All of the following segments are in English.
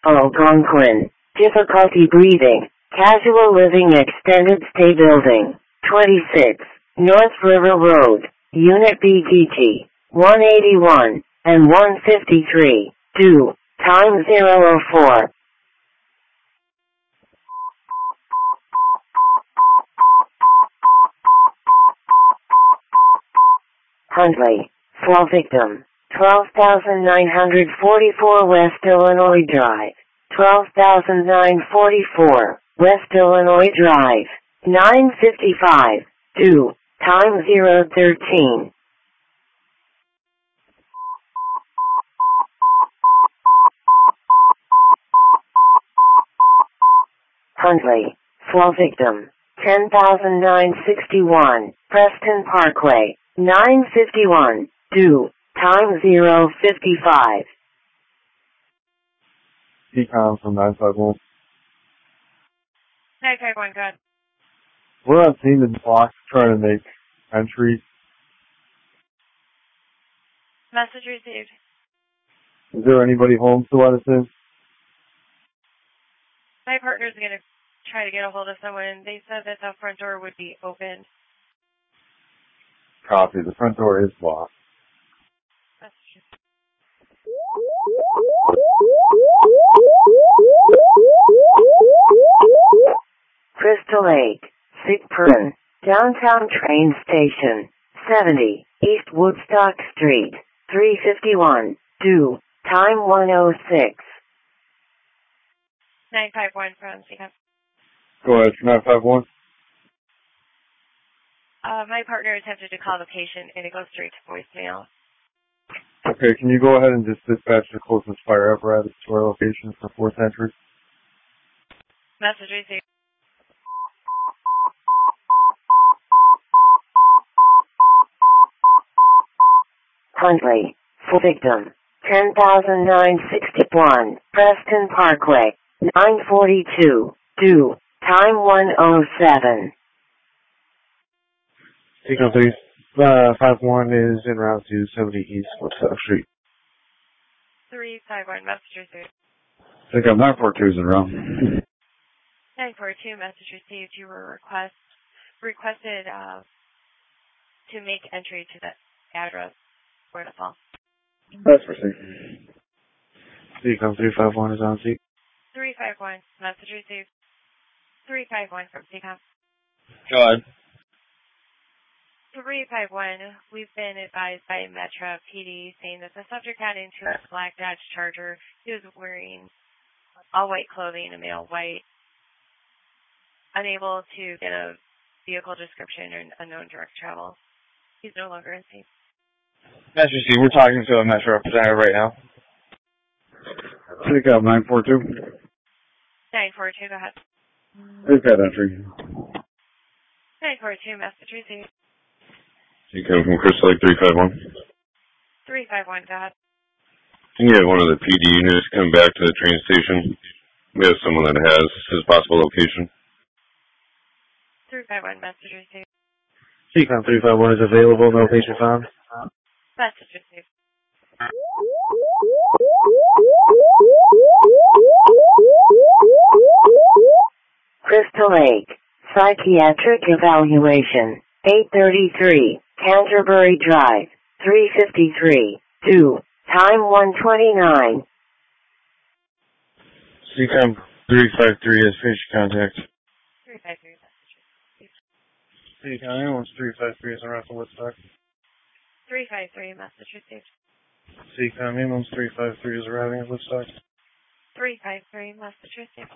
Algonquin. Difficulty breathing. Casual living extended stay building. 26. North River Road. Unit BGT. 181 and 153. Do. Time 004. Huntley. Fall victim. 12,944 West Illinois Drive. 12,944 West Illinois Drive. 9:55. Do. Time 013. Huntley. Fall victim. 10,961 Preston Parkway. 9:51. Do. Time 055. Decom from 951. 951, go ahead. We're on scene in the block trying to make entry. Message received. Is there anybody home to let us in? My partner's going to try to get a hold of someone. They said that the front door would be open. Copy. The front door is locked. Crystal Lake, Sickburn, Downtown Train Station, 70, East Woodstock Street, 351, Do. Time 106. 951 from CCAP. Go ahead, 951. My partner attempted to call the patient and it goes straight to voicemail. Okay, can you go ahead and just dispatch the closest fire apparatus to our location for 4th entry? Message received. Huntley. Full victim. 10,961 Preston Parkway. 9:42. Do. Time 107. Decom 351 is en route to 70 East Woodstock Street. 351, message received. Decom 942 is en route. 942, message received. You were requested to make entry to the address where to fall. That's received. Decom 351 is on seat. 351, message received. 351 from CCOM. Go ahead. 351, we've been advised by Metro PD saying that the subject got into a black Dodge Charger. He was wearing all white clothing, a male white, unable to get a vehicle description or unknown direct travel. He's no longer in scene. Master C, we're talking to a Metro representative right now. Take out 942. 942, go ahead. We've got entry. 942, message received. Decom from Crystal Lake 351. 351, go ahead. Can you have one of the PD units come back to the train station? We have someone that has his possible location. 351, message received. Decom 351 is available, no patient found. Message received. Crystal Lake, Psychiatric Evaluation, 833, Canterbury Drive, 353, Do. Time 129. Decom 353 is patient contact. 353, message received. Decom ambulance 353 is en route to Woodstock. 353, message received. Decom ambulance 353 is arriving at Woodstock. 353, message received.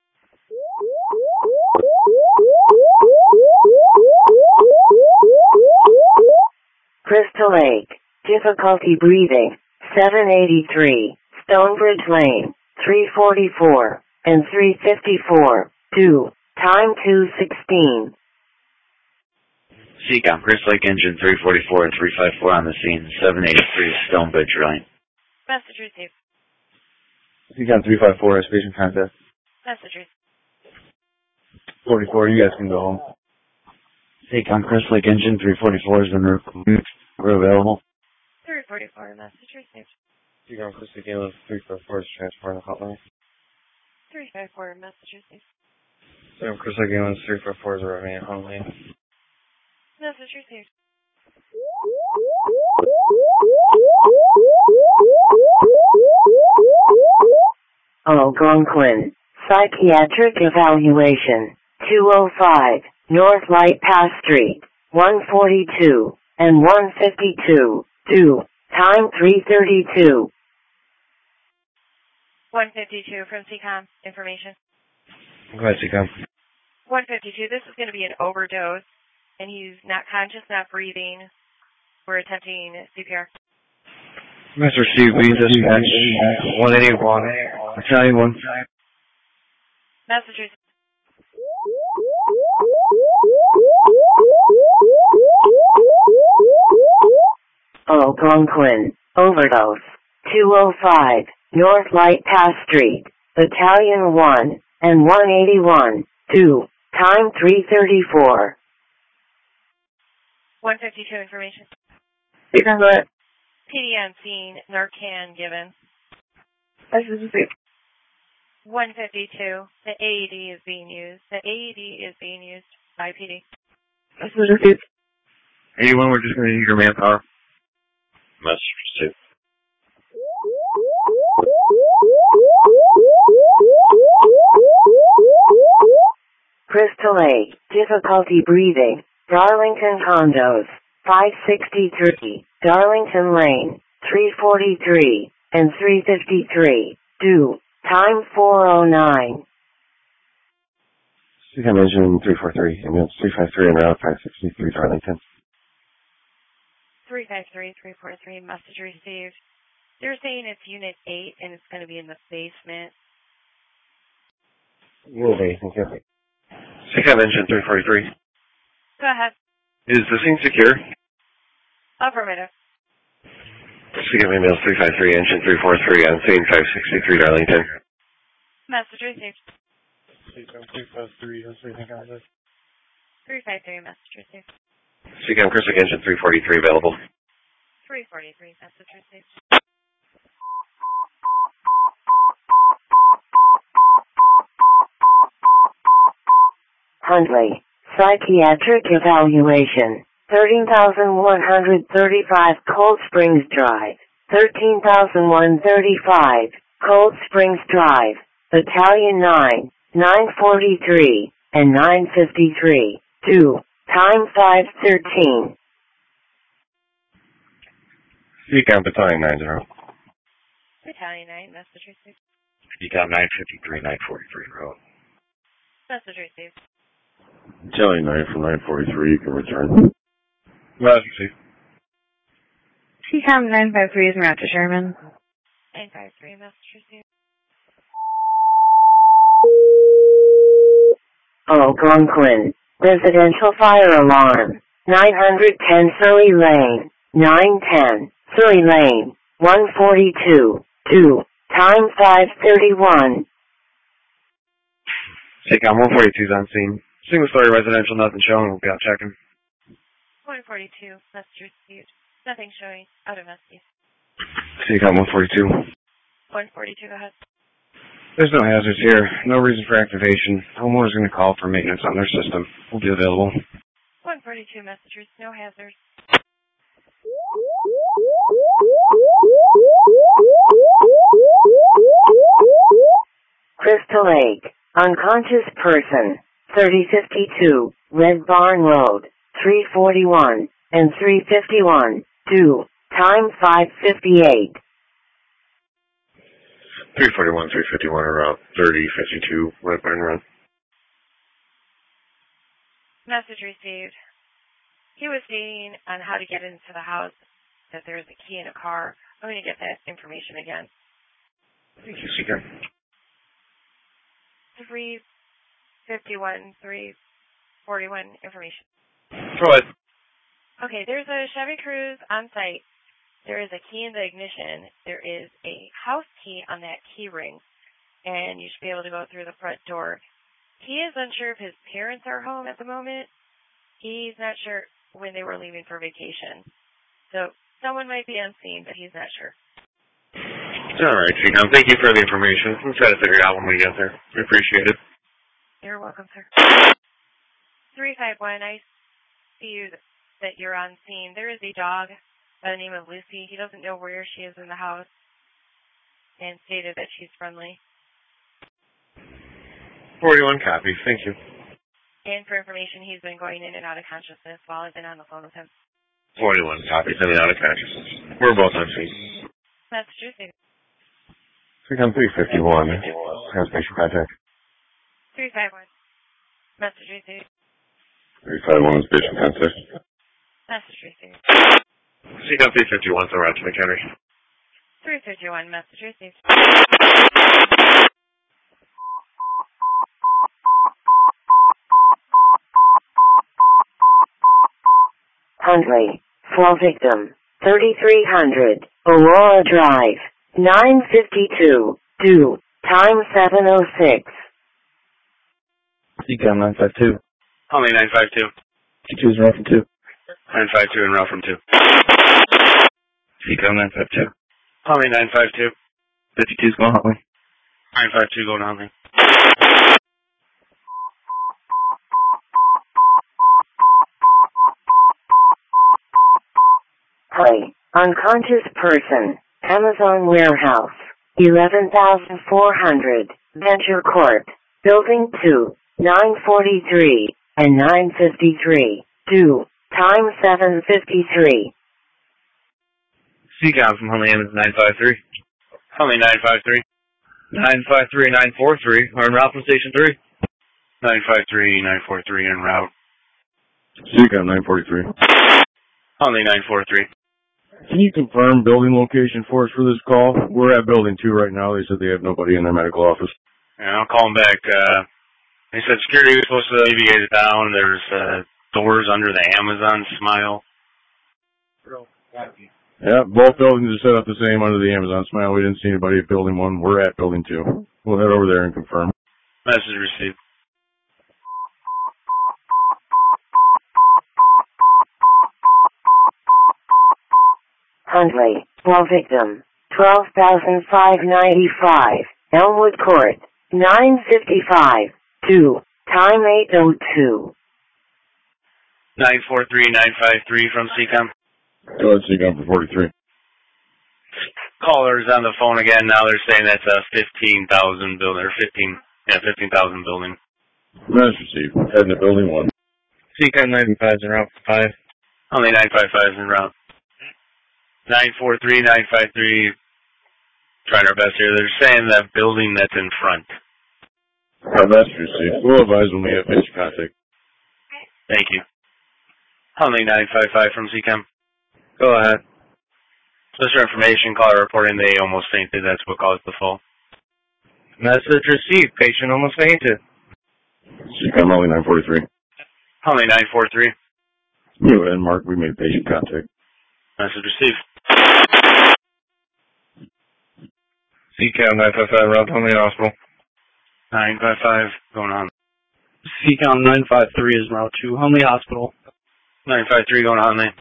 Crystal Lake, Difficulty Breathing, 783, Stonebridge Lane, 344, and 354, Do. Time 2:16. CCOM, Crystal Lake Engine 344 and 354 on the scene, 783 Stonebridge Lane. Message received. Decom 354 is patient contact. Message received. 44, you guys can go home. CCOM, Crystal Lake Engine 344 is en route. We're available. 344, message received. Decom Crystal Lake Engine 354 is transferring the hotline. 354, message received. Chris again, 354 is arriving at Huntley. Message received. Algonquin. Psychiatric evaluation. 205. North Light Pass Street. 142 and 152. 2. Time 3:32. 152 from CCOM. Information. Go ahead, CCOM. 152. This is going to be an overdose, and he's not conscious, not breathing. We're attempting CPR. Mr. Steve, we dispatch 181, Battalion 1. Messages. Algonquin. Overdose. 205. North Light Pass Street. Battalion 1 and 181. 2. Time 3:34. 152 information. You can go ahead. PD on scene. Narcan given. This is 152. The AED is being used. The AED is being used by PD. This is 81, we're just going to need your manpower. Message received. Crystal Lake. Difficulty breathing. Darlington Condos. 563. Darlington Lane. 343 and 353. Due. Time 4:09. CCOM engine 343, ambulance 353 en route 563 Darlington. 353, 343, message received. They're saying it's Unit 8 and it's going to be in the basement. Unit 8, thank you. CCOM engine 343. Go ahead. Is the scene secure? Affirmative. CCOM ambulance 353, engine 343, on scene 563 Darlington. Message received. CCOM 353, that's anything on this. 353, message received. CCOM Chris engine 343 available. 343, message received. Huntley. Psychiatric evaluation. 13,135 Cold Springs Drive. 13,135 Cold Springs Drive. Battalion 9, 943 and 953. 2. Time 5:13. CCOM Battalion 90. Battalion 9, message received. CCOM 953, 943 road. Message received. Battalion 9 from 943, you can return. Message received. CCOM 953 is en route to Sherman. 953, message received. Algonquin. Residential fire alarm. 910 Surrey Lane. 910 Surrey Lane. 142. 2. Time 5:31. CCOM 142 is on scene. Single story residential, nothing showing. We'll be out checking. 142, message received. Nothing showing. Out of messages. CCOM 142. 142, go ahead. There's no hazards here. No reason for activation. Homeowner's going to call for maintenance on their system. We'll be available. 142 messages, no hazards. Crystal Lake. Unconscious person. 3052 Red Barn Road. 341 and 351. 2. Time 5:58. 341, 351 are route 3052, Red Barn Road. Message received. He was saying on how to get into the house that there's a key in a car. I'm going to get that information again. Thank you, CCOM. 351, 341 information. Go ahead. Okay, there's a Chevy Cruze on site. There is a key in the ignition. There is a house key on that key ring, and you should be able to go through the front door. He is unsure if his parents are home at the moment. He's not sure when they were leaving for vacation. So someone might be on scene, but he's not sure. All right, Seacom. Thank you for the information. We'll try to figure it out when we get there. We appreciate it. You're welcome, sir. 351, I see you that you're on scene. There is a dog by the name of Lucy. He doesn't know where she is in the house and stated that she's friendly. 41 copy. Thank you. And for information, he's been going in and out of consciousness while I've been on the phone with him. 41 copies in and out of consciousness. We're both on scene. Massachusetts. Seacom 351. Has patient contact. 351. Massachusetts. 351 is patient contact. Massachusetts. Seacom 351, so we're out to McHenry. 351, Massachusetts. Huntley, fall victim, 3300, Aurora Drive, 952, due, time 7:06. Seacom 952. Huntley 952. 52 is route from 2. 952 and route from 2. Seacom 952. Huntley 952. 52 is going Huntley. 952 going Huntley. Hi, unconscious person, Amazon warehouse, 11,400, Venture Court, Building 2, 943, and 953, due, time 7:53. Seacom from Huntley Amazon 953. Huntley 953. 953, 943. We're en route from Station 3. 953, 943 en route. Seacom 943. Huntley 943. Can you confirm building location for us for this call? We're at building 2 right now. They said they have nobody in their medical office. Yeah, I'll call them back. They said security was supposed to leave you guys down. There's doors under the Amazon Smile. Yeah, both buildings are set up the same under the Amazon Smile. We didn't see anybody at building 1. We're at building 2. We'll head over there and confirm. Message received. Huntley, fall victim, 12,595, Elmwood Court, 955, due, time 8:02. 943, 953 from Seacom. Go ahead, Seacom for 43. Callers on the phone again. Now they're saying that's a 15,000 building, or 15,000 building. Message received. Heading to building 1. Seacom 95 is en route for 5. Only 955 is en route. 943, 953. Trying our best here. They're saying that building that's in front. Message received. We'll advise when we have patient contact. Thank you. Huntley 955 from Seacom. Go ahead. Just for information, caller reporting they almost fainted. That's what caused the fall. Message received. Patient almost fainted. Seacom only 943. Huntley 943. You and Mark, we made patient contact. Message received. Seacom 955 route to Huntley Hospital. 955 going on. Seacom 953 is en route to Huntley Hospital. 953 going on there.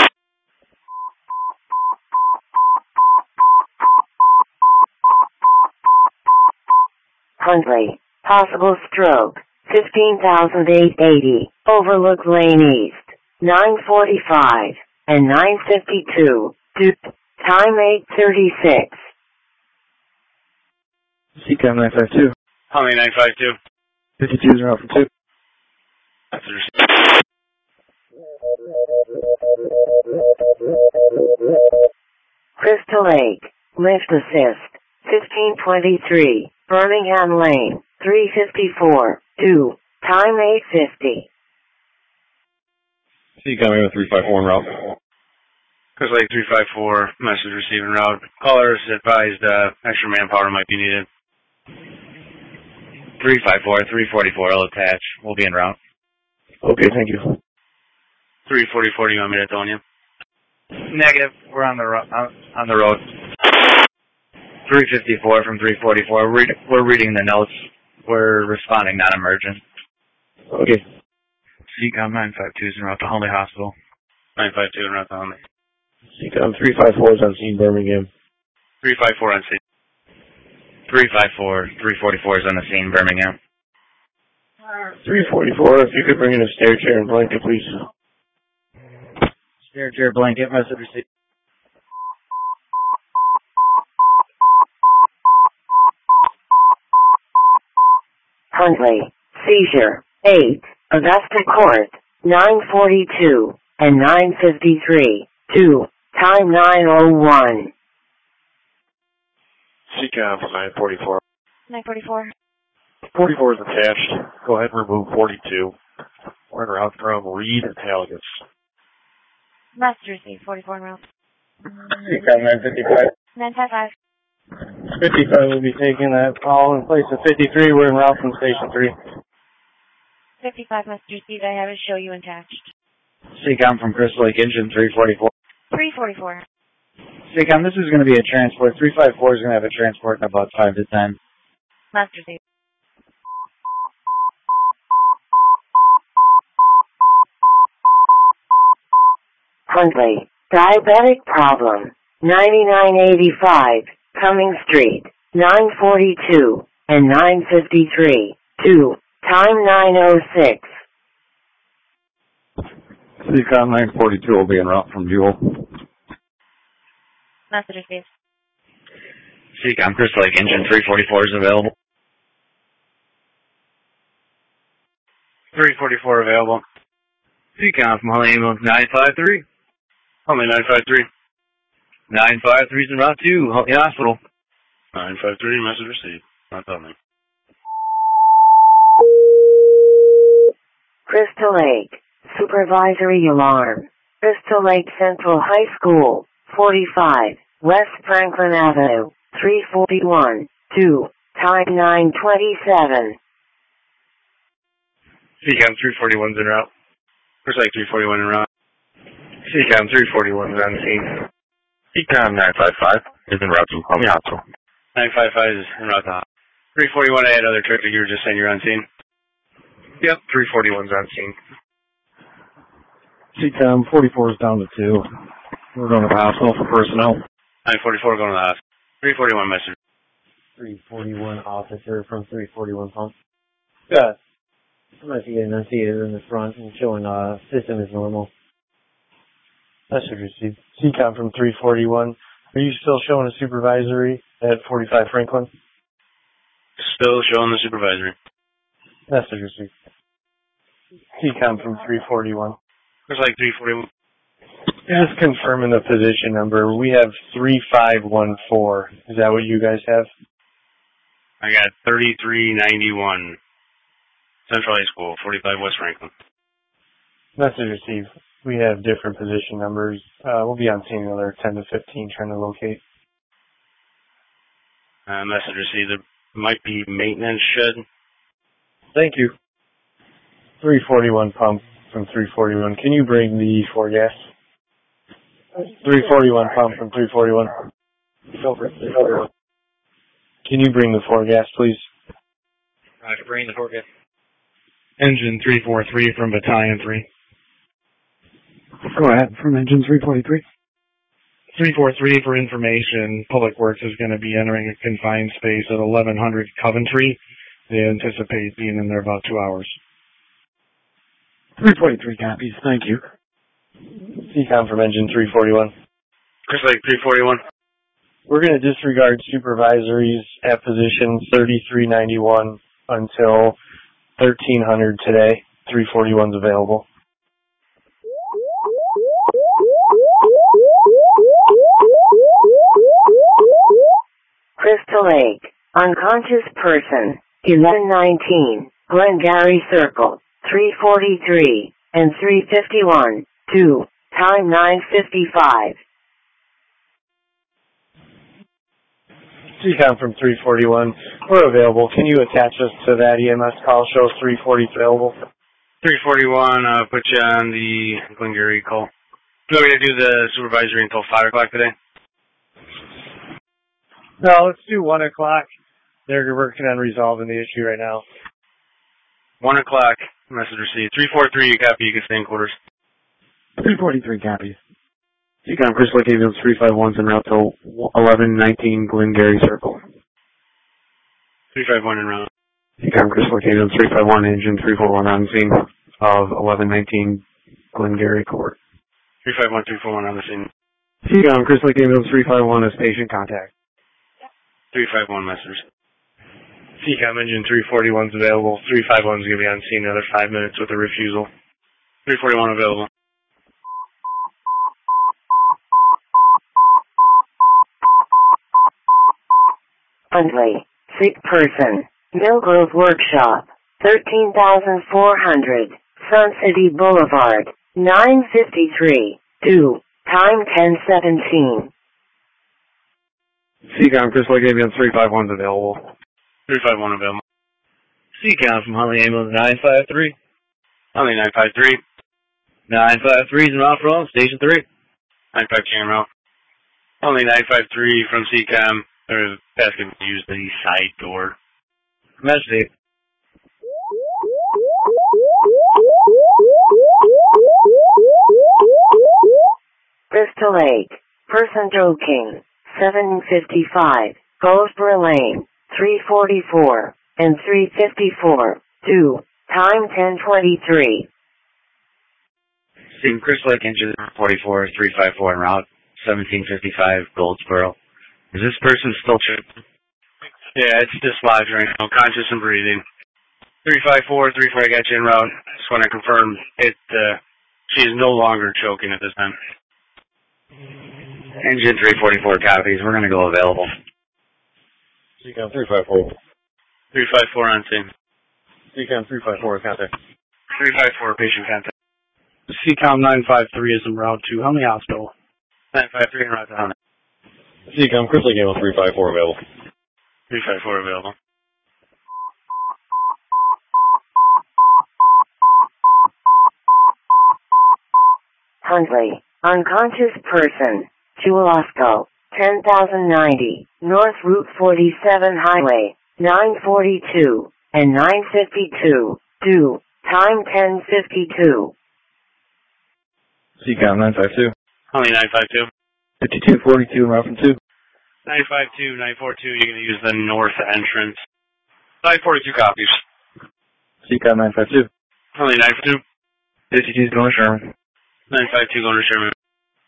Huntley, possible stroke, 15,880, Overlook Lane East, 945, and 952, due, time 8:36. Seacom 952. Huntley 952. 52 is en route for 2. Message received. Crystal Lake, lift assist, 1523, Birmingham Lane, 354, due, time 8:50. Seacom 354 en route. Chris Lake 354, message received en route. Callers advised extra manpower might be needed. 354, 344, I'll attach. We'll be en route. Okay, thank you. 344, do you want me to tell you? Negative. We're on the road. 354 from 344. We're reading the notes. We're responding, not emergent. Okay. Seacom 952 is en route to Huntley Hospital. 952 en route to Huntley. Seacom 354 is on scene, Birmingham. 354 on scene. 354, 344 is on the scene, Birmingham. 344, if you could bring in a stair chair and blanket, please. Stair chair blanket, message received. Huntley, seizure, 8, Augusta Court, 942 and 953, 2, time 9:01. CCOM from 944. 944. 44 is attached. Go ahead and remove 42. We're en route from Reed and Halligan. Message received, 44 en route. CCOM 955. 955. 55 will be taking that call in place of 53. We're en route from Station 3. 55 message received. I have it show you attached. CCOM from Crystal Lake Engine 344. 344. CCOM, this is going to be a transport. 354 is going to have a transport in about 5 to 10. Message received. Huntley, diabetic problem, 9985, Cumming Street, 942 and 953, 2, time 9:06. CCOM 942 will be en route from Jewel. Message received. CCOM, Crystal Lake Engine 344 is available. 344 available. CCOM from Huntley Ambulance 953. Huntley 953. 953 is en route to Huntley Hospital. 953, message received. Not Huntley. Crystal Lake, supervisory alarm. Crystal Lake Central High School, 45, West Franklin Avenue, 341, 2, time 9:27. CCOM 341's en route. Crystal Lake 341 en route. CCOM 341 is on the scene. CCOM 955 is en route to Huntley Hospital. 955 is en route to 341. I had other traffic. You were just saying you're on scene. Yep, 341's on scene. CCOM 44 is down to 2. We're going to the hospital for personnel. 944 going to the hospital. 341 message. 341 officer from 341 pump. Yeah. I'm going to get enunciated in the front and showing system is normal. Message received. CCOM from 341. Are you still showing a supervisory at 45 Franklin? Still showing the supervisory. Message received. CCOM from 341. Looks like 341. Just confirming the position number. We have 3514. Is that what you guys have? I got 3391. Central High School, 45 West Franklin. Message received. We have different position numbers. We'll be on scene another 10 to 15 trying to locate. Message received. There might be maintenance shed. Thank you. 341 pump from 341. Can you bring the 4 gas? 341 pump from 341. Can you bring the 4 gas, please? Roger, bring the 4 gas. Engine 343 from Battalion 3. Go ahead, from Engine 343. 343 for information. Public Works is going to be entering a confined space at 1100 Coventry. They anticipate being in there about 2 hours. 343 copies, thank you. CCOM from Engine 341. Crystal Lake 341. We're going to disregard supervisories at position 3391 until 1300 today. 341's available. Crystal Lake, unconscious person, 1119, Glengarry Circle, 343 and 351, 2, time 9:55. CCOM from 341. We're available. Can you attach us to that EMS call? Shows 340 available. 341, put you on the Glengarry call. Do you want me to do the supervisory until 5 o'clock today? No, let's do 1 o'clock. They're working on resolving the issue right now. 1 o'clock, message received. 343, you copy, you can stay in quarters. 343 copies. Seacom Crystal Lake Ambulance 351's en route to 1119 Glengarry Circle. 351 en route. Seacom Crystal Lake Ambulance 351, engine 341 on scene of 1119 Glengarry Court. 351, 341 on the scene. Seacom Crystal Lake Ambulance 351 is patient contact. 351 message. Seacom engine 341's available. 351's going to be on scene another 5 minutes with a refusal. 341 available. Huntley, sick person, Millgrove Workshop, 13,400, Sun City Boulevard, 953, due, time 10:17. Seacom Crystal Lake Ambulance 351's available. 351 available. Seacom from Huntley Ambulance 953. Huntley 953. 953's en route from Station 3. 953 en route. Huntley 953 from Seacom. They're asking to use the side door. Message. Bristol Lake, person joking, 755, Goldsboro Lane, 344, and 354, due, time 10:23. Seacom Crystal Lake engine 44 354 en route 1755 Goldsboro. Is this person still tripping? Yeah, it's dislodged right now, conscious and breathing. 354, 34, I got you en route. Just want to confirm it, she is no longer choking at this time. Engine 344 copies. We're going to go available. Seacom 354. 354 on scene. Seacom 354 contact. 354 patient contact. Seacom 953 is en route to Huntley Hospital. 953 en route to Huntley. Seacom Crystal Lake Ambulance 354 available. 354 available. Huntley, unconscious person, Chulasco, 10,090, North Route 47 Highway, 942, and 952, due, time 10:52. Seacom 952. Huntley 952. 5242 en route from 2. 952, 942, you're going to use the north entrance. 942 copies. Seacom 952. Huntley 952. 52's going to Sherman. 952 going to Sherman.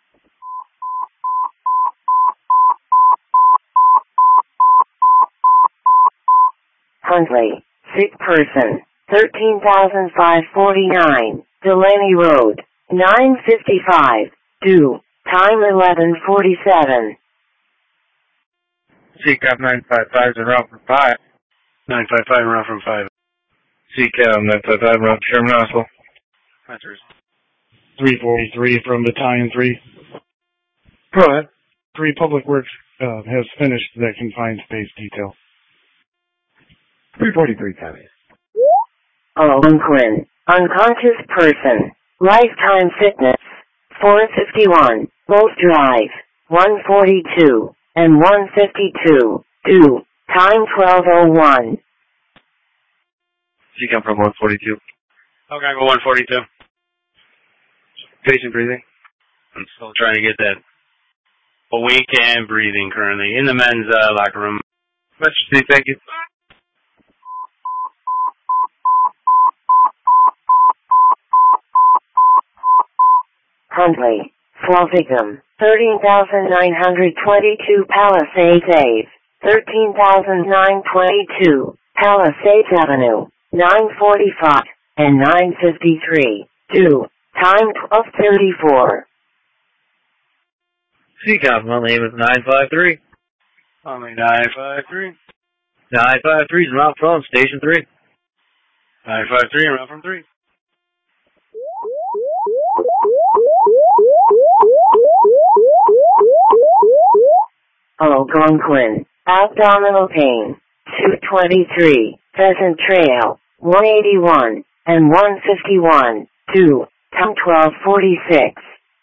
Huntley, sick person, 13,549, Delaney Road, 955, due, time 11:47. Seacom 955's en route from 5. 955 en route from 5. Seacom 955 en route to Sherman Hospital. Answers. 343 from Battalion 3. Go ahead. 3 Public Works has finished that confined space detail. 343 copies. Owen Quinn, unconscious person, Lifetime Fitness, 451, Bolt Drive, 142, and 152, due, time 12:01. Seacom from 142. Okay, go 142. Patient breathing. I'm still trying to get that awake and breathing currently in the men's locker room. Thank you. Huntley, Swazigham, 13,922 Palisades Ave, 13,922 Palisades Avenue, 945, and 953, due, time 12:34. Seacom from Huntley Ambulance 953. Huntley 953. 953's en route from Station 3. 953 en route from 3. Algonquin, abdominal pain, 223, Pheasant Trail, 181, and 151, due, time 12:46.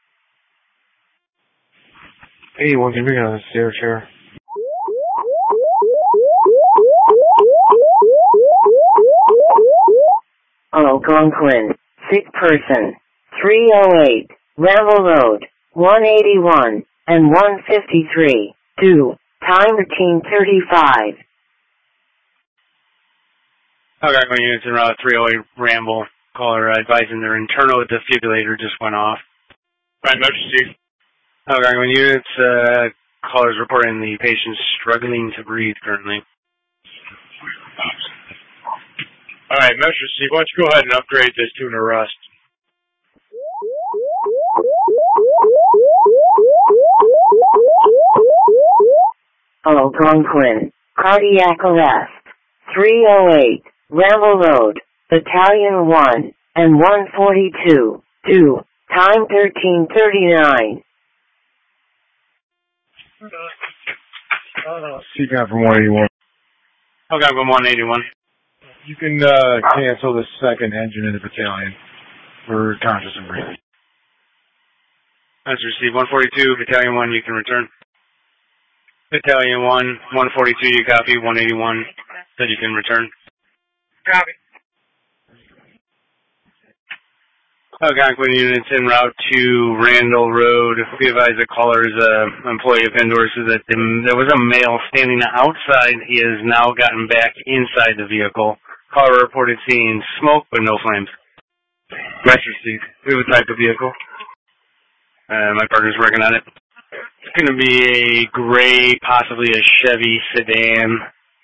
81 can bring on a stair chair. Algonquin, sick person, 308, Ramble Road, 181, and 153. 2. Time 13:35. Algonquin units en route 308 Ramble. Caller advising their internal defibrillator just went off. Right, emergency. Algonquin units, callers reporting the patient struggling to breathe currently. All right, emergency. Why don't you go ahead and upgrade this to an arrest? Algonquin. Cardiac arrest. 308. Ramble Road. Battalion 1 and 142. 2. Time 13:39. CCOM from 181. Algonquin 181. You can cancel the second engine in the battalion for conscious and breathing. That's received. 142, Battalion 1, you can return. Battalion 1, 142, you copy. 181, said you can return. Copy. Algonquin units en route to Randall Road. We advise the caller is an employee of Endor, so that there was a male standing outside. He has now gotten back inside the vehicle. Caller reported seeing smoke but no flames. Master Steve, we have a type of vehicle. My partner's working on it. It's going to be a gray, possibly a Chevy sedan.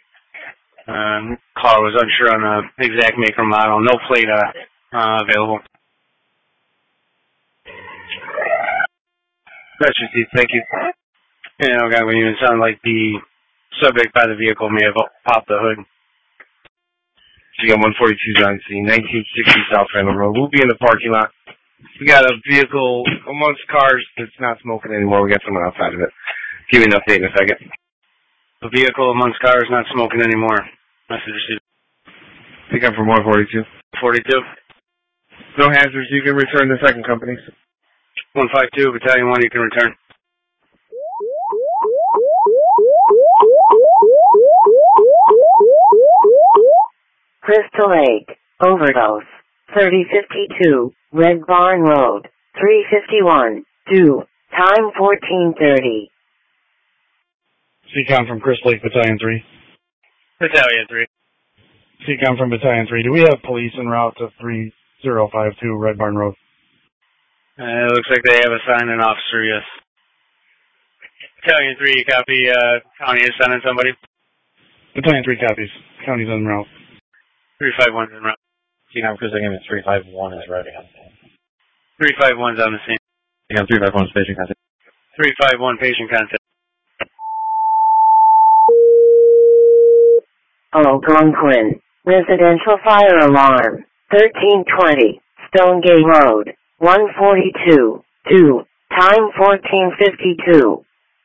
Caller was unsure on the exact make or model. No plate available. Master Steve, thank you. And Algonquin unit, sounded like the subject by the vehicle may have popped the hood. We got 142's on scene, 1960 South Randall Road. We'll be in the parking lot. We got a vehicle amongst cars that's not smoking anymore. We got someone outside of it. Give me an update in a second. A vehicle amongst cars not smoking anymore. Message received. Pick up from 142. 42. No hazards. You can return to second company. 152, Battalion 1, you can return. Crystal Lake. Overdose. 3052. Red Barn Road. 351. 2. Time 14:30. CCOM from Crystal Lake, Battalion 3. Battalion 3. CCOM from Battalion 3. Do we have police en route to 3052 Red Barn Road? It looks like they have assigned an officer, yes. Battalion 3, you copy. County is sending somebody. Battalion 3 copies. County's en route. 351's en route. CCOM Crystal Lake 351 is ready on scene. 351's on the scene. CCOM 351 is patient contact. 351 patient contact. Algonquin. Residential fire alarm. 1320. Stonegate Road. 142. 2. Time 14:52.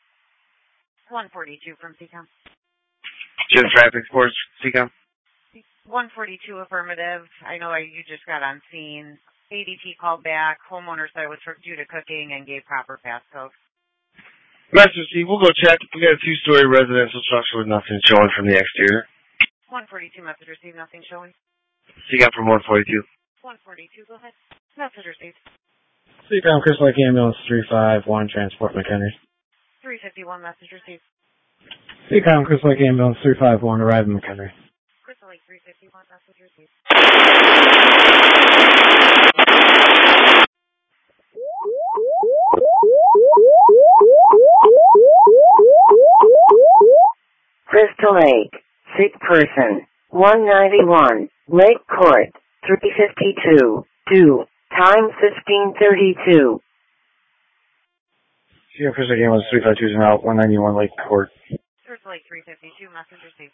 142 from CCOM. Jim Traffic Force, CCOM. 142 affirmative. I know you just got on scene. ADT called back. Homeowner said it was due to cooking and gave proper passcode. Master Steve, we'll go check. We got a 2-story residential structure with nothing showing from the exterior. 142 message received. Nothing showing. CCOM from 142. 142, go ahead. Message received. CCOM Crystal Lake Ambulance 351, Transport McHenry. 351, message received. CCOM Crystal Lake Ambulance 351, arrive in McHenry. Crystal Lake 351, message received. Crystal Lake. Sick person. 191. Lake Court. 352. 2. Time 15:32. CCOM Crystal Lake Ambulance 352 is now 191 Lake Court. Crystal Lake 352, message received.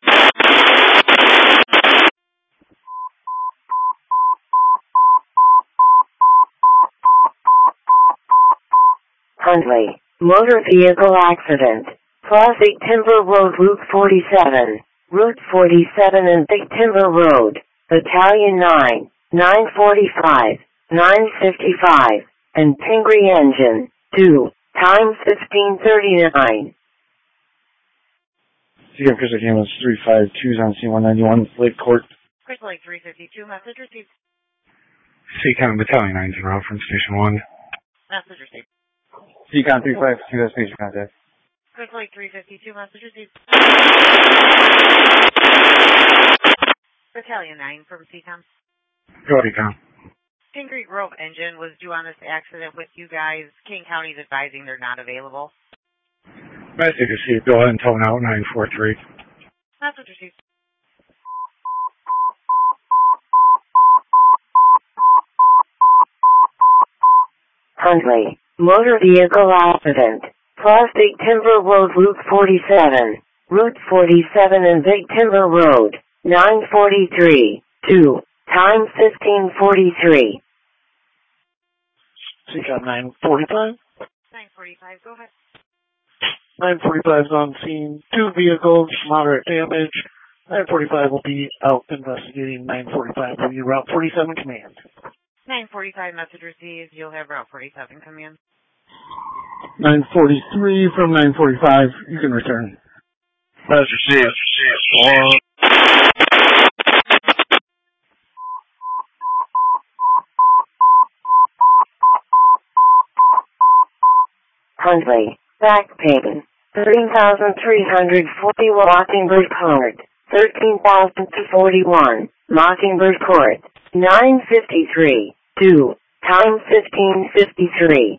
Huntley. Motor vehicle accident. Classic Timber Road, Route 47. Route 47 and Big Timber Road. Battalion 9. 945. 955. And Pingree Engine. 2. Time 15:39. CCOM Crystal Lake Ambulance 352 is on scene 191 Lake Court. Crystal Lake 352, message received. CCOM Battalion 9's en route from Station 1. Message received. Seacom 352 has patient contact. Chris Lake 352, message received. Battalion 9 from CCOM. Go ahead, Seacom. Pingree Grove engine was due on this accident with you guys. King County's advising they're not available. Message received. Go ahead and tone out 943. Message received. Huntley, motor vehicle accident. Big Timber Road, Route 47. Route 47 and Big Timber Road, 943. 2. Time 15:43. Seacom 945. 945, go ahead. 945 is on scene. 2 vehicles, moderate damage. 945 will be out investigating. 945 will be Route 47 command. 945, message received. You'll have Route 47 come in. 943 from 945. You can return. Message received. Huntley, back pain. 13,340 Mockingbird Court. 13,041 Mockingbird Court. 9:53. 2. Time 15:53.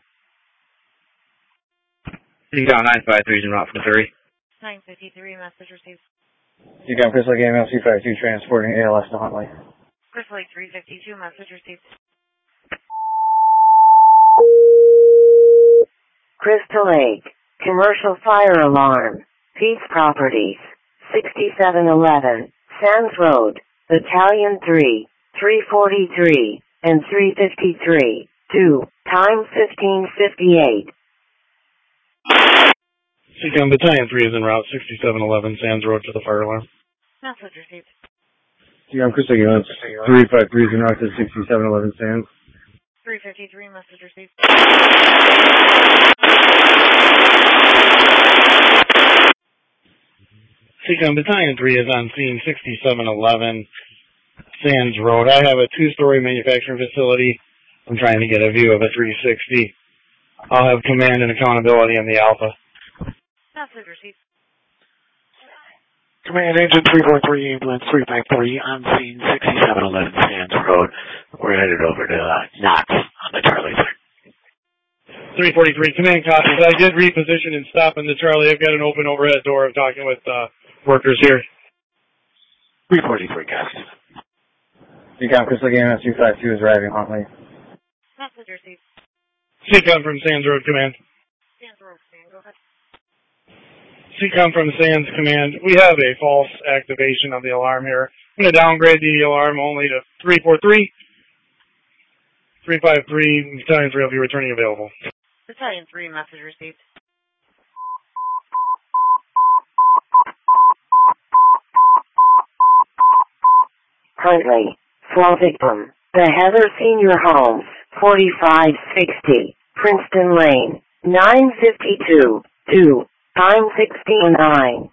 Seacom 953 is en route for the ferry. 953, message received. Seacom Chris Lake AML C52 transporting ALS to Huntley. Chris Lake 352, message received. Crystal Lake, commercial fire alarm. Peace Properties, 6711, Sands Road, Battalion 3, 343, and 353. 2. Time 15:58. Seacom Battalion 3 is en route, 6711 Sands Road to the fire alarm. Message received. Seacom Chris Lake AML 353 is en route to 6711 Sands. 353, message received. Seacom Battalion 3 is on scene 6711 Sands Road. I have a 2-story manufacturing facility. I'm trying to get a view of a 360. I'll have command and accountability on the Alpha. Message received. Command Engine 343, Ambulance 353 on scene 6711 Sands Road. We're headed over to Knox on the Charlie side. 343, command copies. I did reposition and stop in the Charlie. I've got an open overhead door. I'm talking with workers here. 343, copies. Seacom Chris Lake AML C52 is arriving Huntley. Message received. Seacom from Sands Road Command. Sands Road command, go ahead. Seacom from Sands Command. We have a false activation of the alarm here. I'm going to downgrade the alarm only to 343. 353, Battalion 3 will be returning available. Battalion 3, message received. Huntley, fall victim. The Heather Senior Homes, 4560, Princeton Lane, 952. 2. Time 16:09.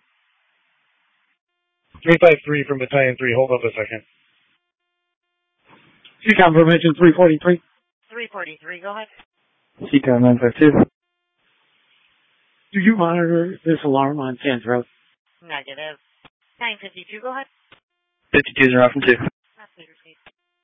353 from Battalion 3. Hold up a second. Seacom from Engine 343. 343, go ahead. Seacom 952. Do you monitor this alarm on Sands Road? Negative. 952, go ahead. 52 is en route from 2. Message received.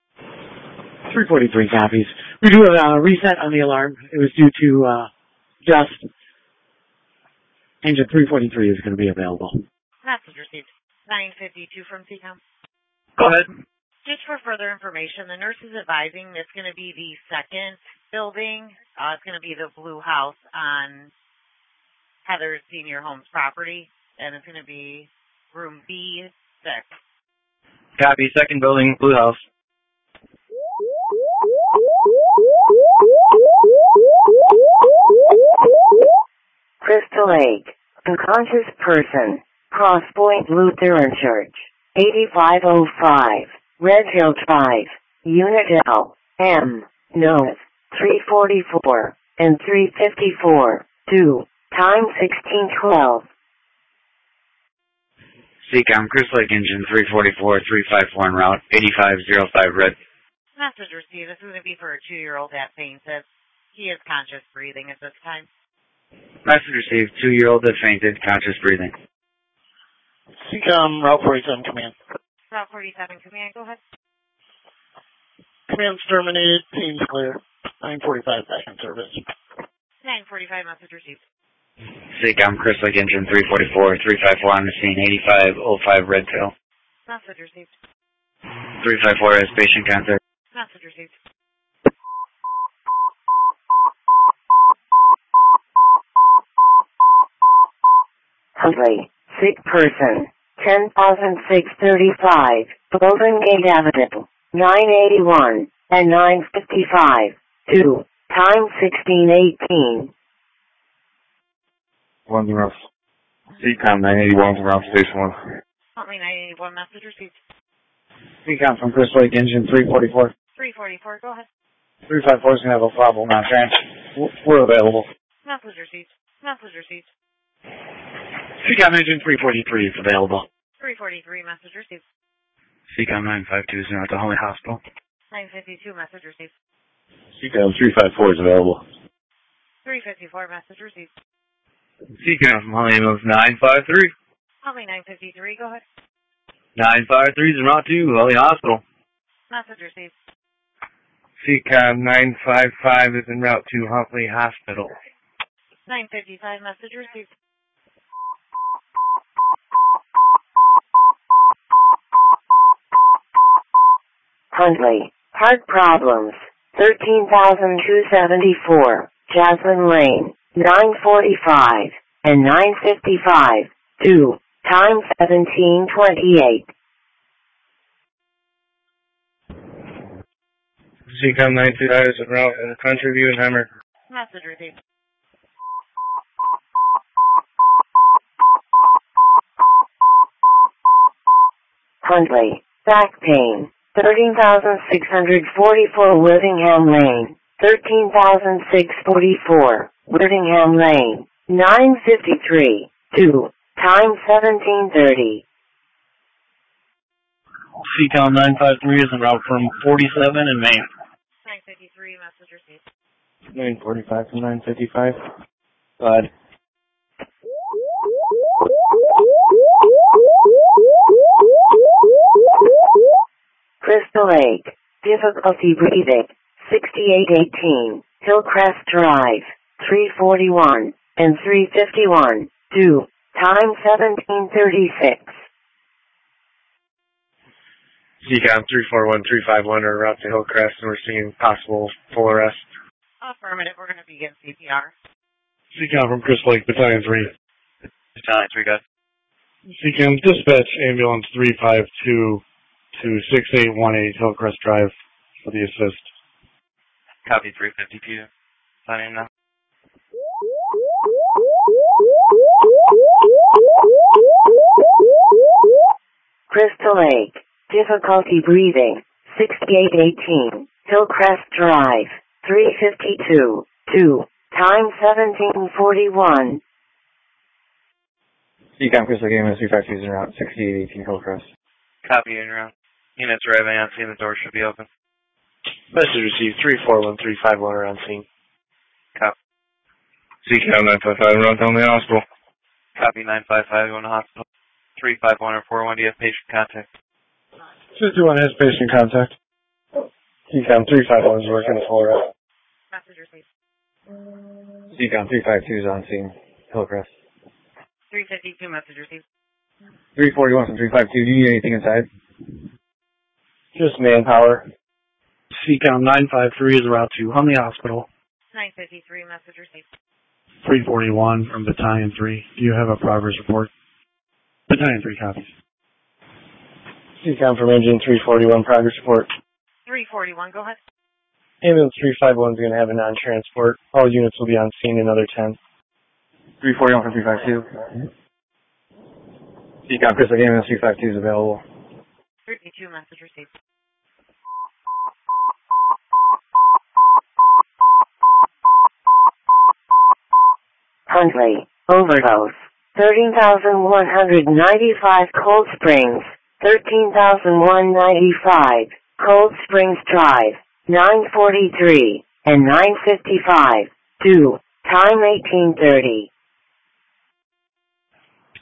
343 copies. We do a reset on the alarm. It was due to dust. Engine 343 is going to be available. Message received. 952 from CCOM. Go ahead. Just for further information, the nurse is advising it's going to be the second building. It's going to be the blue house on Heather's Senior Homes property, and it's going to be room B6. Copy. Second building, blue house. Crystal Lake, unconscious person, Crosspoint Lutheran Church, 8505, Red Hill Drive, Unit L, M, North, 344, and 354, 2, time 1612. Seacom, Chris Lake Engine 344, 354 en route, 8505 red. Message received. This is going to be for a 2-year-old that fainted. He is conscious breathing at this time. Message received. 2-year-old that fainted, conscious breathing. CCOM, Route 47 command. Route 47 command, go ahead. Command's terminated, seems clear. 945 back in service. 945 message received. CCOM, Chris Lake Engine 344, 354 on the scene, 8505 Redtail. Message received. 354 has patient contact. Message received. Huntley, sick person, 10,635, Golden Gate Avenue, 981, and 955, 2, time 1618. One's around CCOM 981 around Station 1. Huntley 981 message received. CCOM from Chris Lake Engine 344. 344, go ahead. 354 is going to have a problem on trans. We're available. Message received. Message received. CCOM Engine 343 is available. 343 message received. CCOM 952 is at the Holly Hospital. 952 message received. CCOM 354 is available. 354 message received. CCOM from Holly Ambulance 953. Holly 953, go ahead. 953 is en route to Holly Hospital. Message received. CCOM 955 is en route to Holly Hospital. 955 message received. Huntley, heart problems, 13,274, Jasmine Lane, 945, and 955, 2, time 1728. CCOM 925 is en route in Country View and Hammer. Message received. Huntley, back pain, 13,644 Whittingham Lane, 13,644 Whittingham Lane, 953, 2, time 1730. CCOM 953 is en route from 47 and Main. 953 message received. 945 from 955. Bud. Crystal Lake, difficulty breathing, 6818, Hillcrest Drive, 341, and 351, 2, time 1736. CCOM 341, 351 are en route to Hillcrest, and we're seeing possible full arrest. Affirmative, we're going to begin CPR. CCOM from Chris Lake, Battalion 3. Battalion 3, guys. CCOM, dispatch ambulance 352 to 6818 Hillcrest Drive for the assist. Copy 352. Signing now. Crystal Lake, difficulty breathing, 6818, Hillcrest Drive, 352, 2, time 1741. CCOM Chris Lake Ambulance 352 is en route 6818 Hillcrest. Copy in route. Units arriving on scene, the door should be open. Message received 341, 351 are on scene. Copy. CCOM 955 en route to Holly Hospital. Copy 955 going to hospital. 351 or 41, do you have patient contact? 51 has patient contact. CCOM 351 is working the full arrest. Message received. CCOM 352 is on scene. Hillcrest. 352 message received. 341 from 352. Do you need anything inside? Just manpower. CCOM 953 is en route to Huntley Hospital. 953 message received. 341 from Battalion 3. Do you have a progress report? Battalion 3 copies. CCOM from Engine 341, progress report. 341, go ahead. Ambulance 351 is going to have a non-transport. All units will be on scene, another 10. 341 from 352. CCOM Chris Lake Ambulance 352 is available. 32 message received. Huntley, overdose, 13,195 Cold Springs, 13,195 Cold Springs Drive, 943 and 955, 2, time 1830.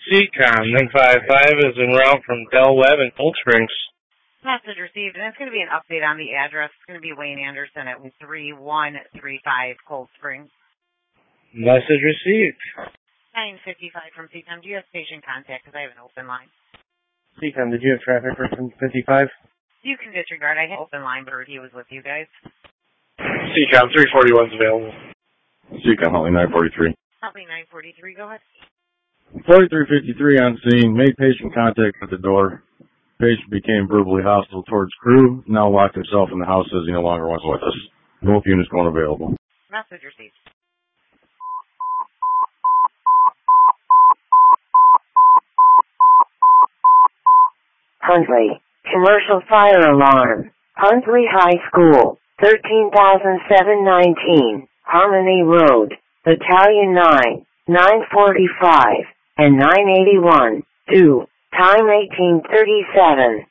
CCOM 155 is en route from Del Webb and Cold Springs. Message received, and it's going to be an update on the address. It's going to be Wayne Anderson at 3135 Cold Springs. Message received. 955 from CCOM. Do you have patient contact? Because I have an open line. CCOM, did you have traffic for 55? You can disregard. I have an open line, but he was with you guys. CCOM 341 is available. CCOM Huntley 943. Huntley 943, go ahead. 4353 on scene, made patient contact at the door. Patient became verbally hostile towards crew, now locked himself in the house as he no longer wants with us. Both units going available. Message received. Huntley, commercial fire alarm. Huntley High School, 13,719, Harmony Road, Battalion 9, 945, and 981, 2, time 1837.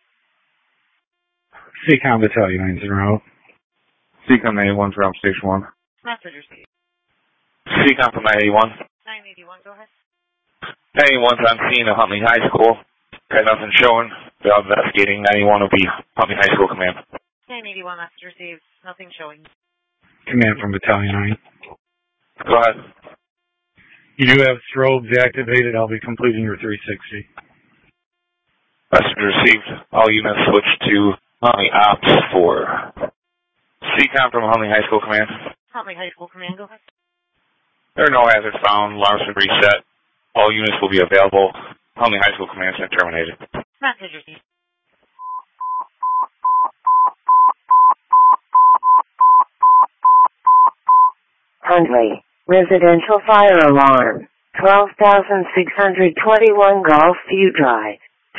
CCOM Battalion 9's en route. CCOM 91 from Station 1. Message received. CCOM from 981. 981, go ahead. 91's on scene at Huntley High School. Got nothing showing. They're investigating. 91 will be Huntley High School command. 981, message received. Nothing showing. Command from Battalion 9. Go ahead. You do have strobes activated. I'll be completing your 360. Message received. All units switch to Huntley Ops for CCOM from Huntley High School command. Huntley High School command, go ahead. There are no hazards found. Alarms been reset. All units will be available. Huntley High School command has been terminated. Message received. Huntley, residential fire alarm. 12,621 Gulfview Drive.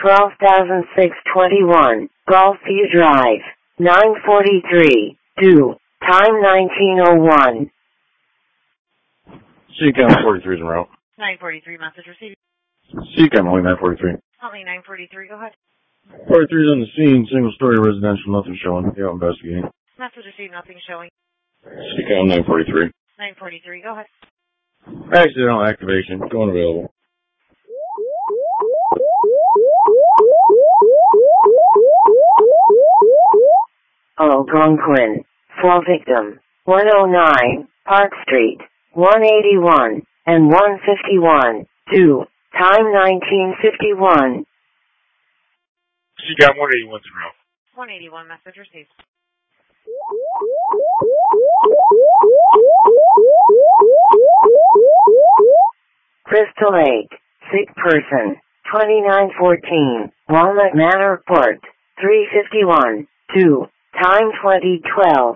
12,621 Gulfview Drive. 943, 2, time 1901. CCOM 43 is en route. 943, message received. CCOM only 943. Huntley 943, go ahead. 43 is on the scene, single-story residential, nothing showing. Yeah, investigating. Message received, nothing showing. CCOM 943. 943, go ahead. Accidental activation, going available. Algonquin, fall victim, 109, Park Street, 181, and 151, 2, time 1951. CCOM 181's en route. 181, message received. Crystal Lake, sick person, 2914, Walnut Manor Court, 351, 2, time 2012.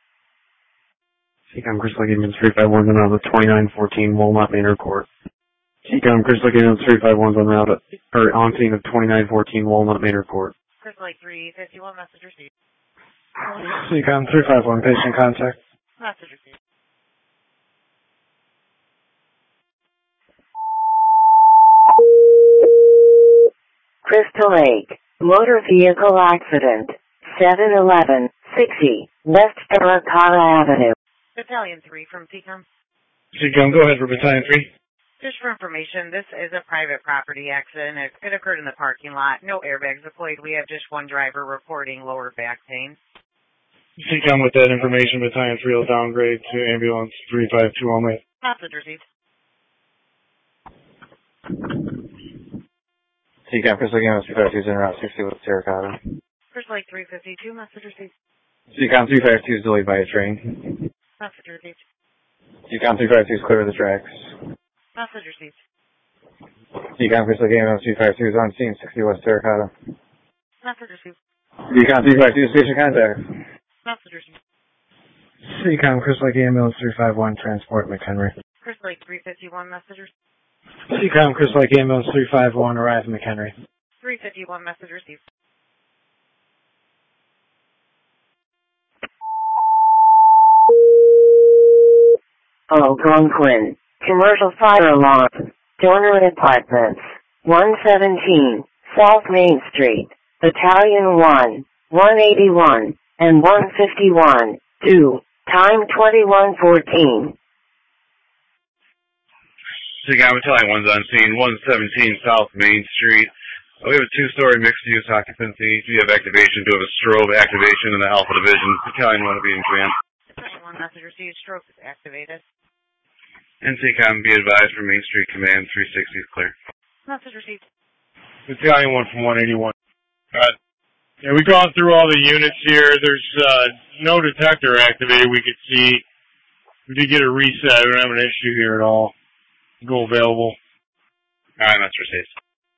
CCOM Crystal Lake Ambulance 351's en route at 2914 Walnut Manor Court. CCOM Crystal Lake Ambulance 351's en route at, or on scene of 2914 Walnut Manor Court. Crystal Lake 351, message received. CCOM 351, patient contact. Message received. Crystal Lake, motor vehicle accident, 711, 60, West Terracotta Avenue. Battalion 3 from CCOM. CCOM, go ahead for Battalion 3. Just for information, this is a private property accident. It occurred in the parking lot. No airbags deployed. We have just one driver reporting lower back pain. CCOM, with that information, Battalion 3 will downgrade to ambulance 352 only. Message received. CCOM Crystal Lake Ambulance 352's en route 60 West Terracotta. Crystal Lake 352, message received. CCOM 352 is delayed by a train. Message received. CCOM 352 is clear of the tracks. Message received. CCOM Crystal Lake Ambulance 352 is on scene 60 West Terracotta. Message received. CCOM 352 is patient contact. Message received. CCOM Crystal Lake Ambulance 351 transport McHenry. Crystal Lake 351, message received. CCOM Crystal Lake Ambulance 351 arrive in McHenry. 351, message received. Algonquin, commercial fire alarm, Donor Apartments, 117, South Main Street, Battalion 1, 181, and 151, 2, time 2114. Seacom Battalion 1's on scene, 117 South Main Street. We have a two-story mixed-use occupancy. We have activation. We have a strobe activation in the Alpha Division. Battalion 1 will be in command. Battalion 1 message received. Strobe is activated. And Seacom, be advised from Main Street Command, 360 is clear. Message received. Battalion 1 from 181. Yeah, we've gone through all the units here. There's no detector activated we could see. We did get a reset. We don't have an issue here at all. Go available. Alright, that's received.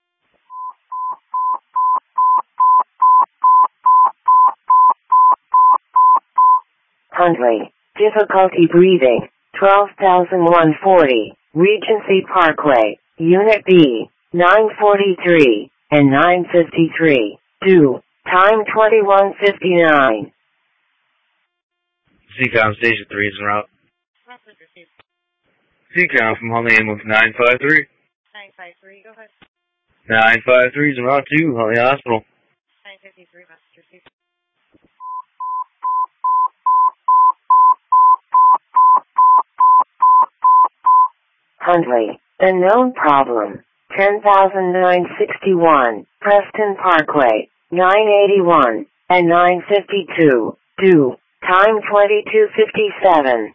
Huntley, difficulty breathing, 12,140, Regency Parkway, Unit B, 943 and 953, due, time 21:59. Seacom Station 3 is en route. Message received. Seacom from Huntley Ambulance 953. 953, go ahead. 953 is en route to Huntley Hospital. 953, message received. Huntley, unknown problem, 10,961, Preston Parkway, 981 and 952, due, time 22:57.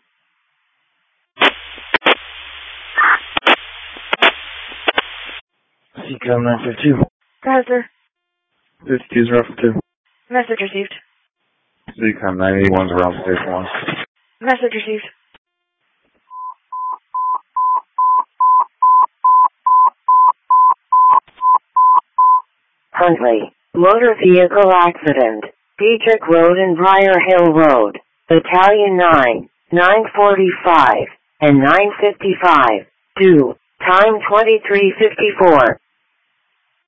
Seacom 952. Roger. 52 is route for 2. Message received. Seacom 981 is around station 1. Message received. Huntley, motor vehicle accident, Dietrich Road and Briar Hill Road, Battalion 9, 945 and 955, due, time 23:54.